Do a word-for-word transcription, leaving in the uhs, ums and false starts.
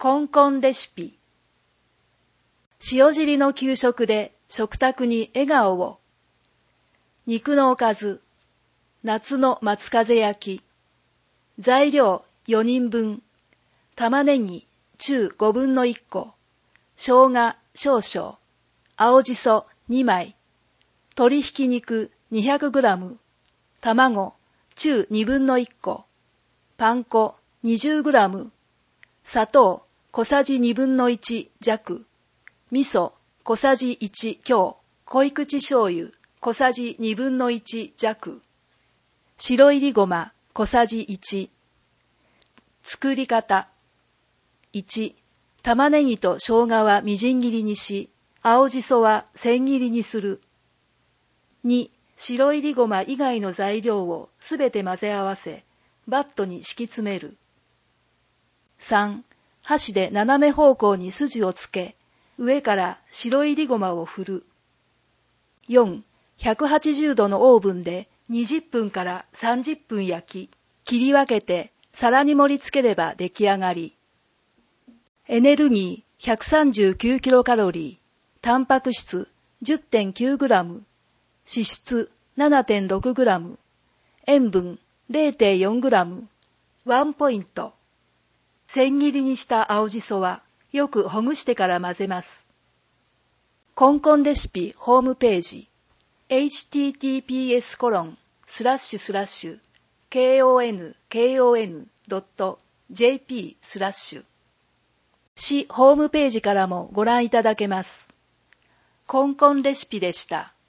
コンコンレシピ。塩尻の給食で食卓に笑顔を。肉のおかず。夏の松風焼き。材料よにんぶん。玉ねぎ中ごぶんのいっこ。生姜少々。青じそにまい。鶏ひき肉 にひゃくグラム。卵中にぶんのいっこ。パン粉 にじゅうグラム。砂糖小さじにぶんのいち弱。味噌小さじいち強。濃い口醤油小さじにぶんのいち弱。白いりごま小さじいち。作り方。いち、玉ねぎと生姜はみじん切りにし、青じそは千切りにする。に、白いりごま以外の材料をすべて混ぜ合わせ、バットに敷き詰める。さん、箸で斜め方向に筋をつけ、上から白いりごまを振る。よん、ひゃくはちじゅうどのオーブンでにじゅっぷんからさんじゅっぷん焼き、切り分けて皿に盛り付ければ出来上がり。エネルギー ひゃくさんじゅうきゅうキロカロリー、タンパク質 じゅってんきゅうグラム、脂質 ななてんろくグラム、塩分 れいてんよんグラム。ワンポイント。千切りにした青じそはよくほぐしてから混ぜます。コンコンレシピホームページ エイチティーティーピーエスコロンスラッシュスラッシュケーオーエヌケーオーエヌドットジェーピースラッシュ市ホームページからもご覧いただけます。コンコンレシピでした。